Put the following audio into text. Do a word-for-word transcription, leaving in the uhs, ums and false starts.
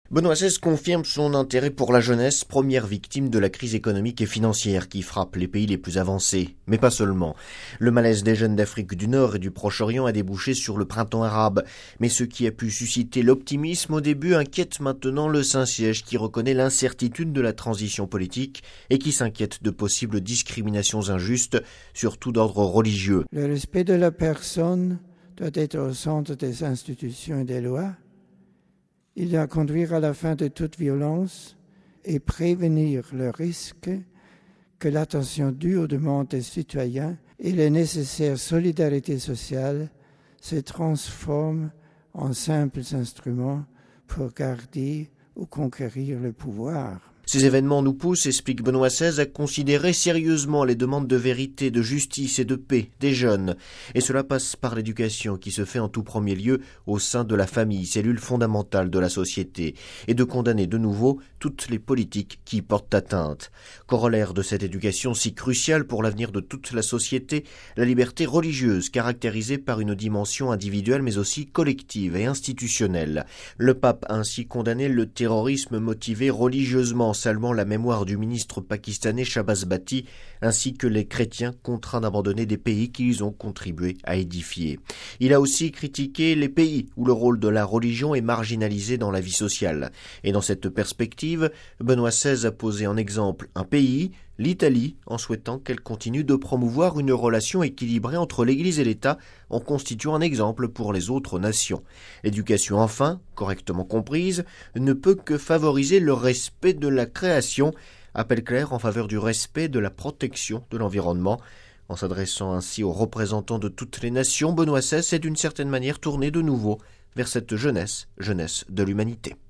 Benoît seize confirme son intérêt pour la jeunesse, première victime de la crise économique et financière qui frappe les pays les plus avancés. Mais pas seulement. Le malaise des jeunes d'Afrique du Nord et du Proche-Orient a débouché sur le printemps arabe. Mais ce qui a pu susciter l'optimisme au début inquiète maintenant le Saint-Siège qui reconnaît l'incertitude de la transition politique et qui s'inquiète de possibles discriminations injustes, surtout d'ordre religieux. Le respect de la personne doit être au centre des institutions et des lois. Il doit conduire à la fin de toute violence et prévenir le risque que l'attention due aux demandes des citoyens et la nécessaire solidarité sociale se transforment en simples instruments pour garder ou conquérir le pouvoir. Ces événements nous poussent, explique Benoît seize, à considérer sérieusement les demandes de vérité, de justice et de paix des jeunes. Et cela passe par l'éducation qui se fait en tout premier lieu au sein de la famille, cellule fondamentale de la société, et de condamner de nouveau toutes les politiques qui y portent atteinte. Corollaire de cette éducation si cruciale pour l'avenir de toute la société, la liberté religieuse caractérisée par une dimension individuelle mais aussi collective et institutionnelle. Le pape a ainsi condamné le terrorisme motivé religieusement, saluant la mémoire du ministre pakistanais Shahbaz Bhatti, ainsi que les chrétiens contraints d'abandonner des pays qu'ils ont contribué à édifier. Il a aussi critiqué les pays où le rôle de la religion est marginalisé dans la vie sociale. Et dans cette perspective, Benoît seize a posé en exemple un pays, l'Italie, en souhaitant qu'elle continue de promouvoir une relation équilibrée entre l'Église et l'État en constituant un exemple pour les autres nations. L'éducation, enfin, correctement comprise, ne peut que favoriser le respect de la création, appel clair en faveur du respect de la protection de l'environnement. En s'adressant ainsi aux représentants de toutes les nations, Benoît seize s'est d'une certaine manière tourné de nouveau vers cette jeunesse, jeunesse de l'humanité.